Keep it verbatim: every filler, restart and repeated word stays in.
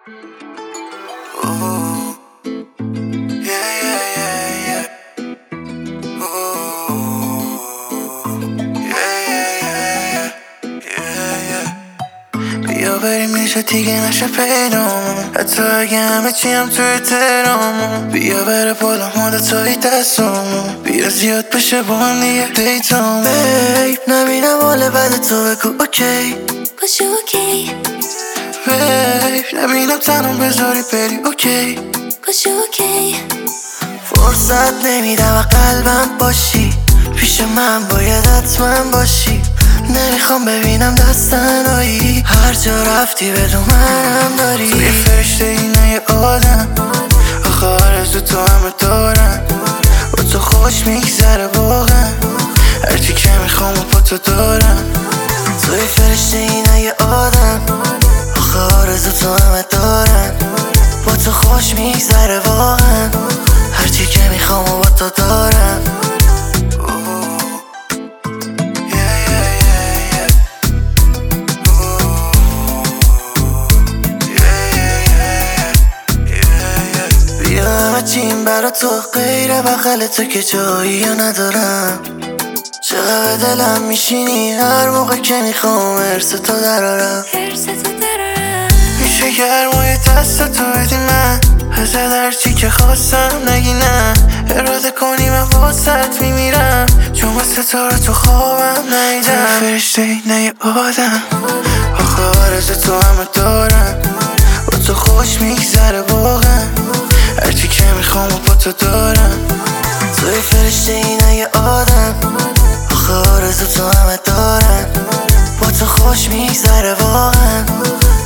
Ooh. Yeah, yeah, yeah, yeah. Ooh. Yeah, yeah, yeah, yeah, yeah. بیا بریم میشه دیگه نشه پیدامون، حتی اگه همه چی هم توی تهرامون. بیا بره بالا مدتایی دستامون، بیا زیاد بشه با هم دیگه دیتامون. بیب نبینم حال بعد تو بگو اوکی باشه اوکی بیب نبینم تنم بذاری بری اوکی باشه اوکی فرصت نمیدم و قلبم باشی، پیش من باید حتما باشی. نمیخوام ببینم دستنایی، هر جا رفتی بدون منم داری. توی فرشته اینه یه آدم، آخه آرزو تو همه دارم. با تو خوش میگذره واقعا، هرچی که میخوام و با تو دارم. توی فرشته اینه یه آدم، آخه آرزو تو همه دارم. با تو خوش میگذره واقعا، هرچی که میخوام و با تو دارم. چیم برا تو غیر بغل تو که جایی یا ندارم. چقدر دلم میشینی هر موقع که میخوام ارس تو درارم. میشه گرمای دست تو بدی من، ازت هرچی که خواستم نگی نه. اراده کنی من واسط میمیرم، چون واسه تو رو تو خوابم نیدم. تو فرشته اینه یه آدم، آخه آرزو تو همه دارم. با تو خوش میگذره واقعا، هرچی که میخوام و با تو دارم. توی فرشته اینه یه آدم، آخه آرزو تو همه دارم. با تو خوش میگذره واقعا،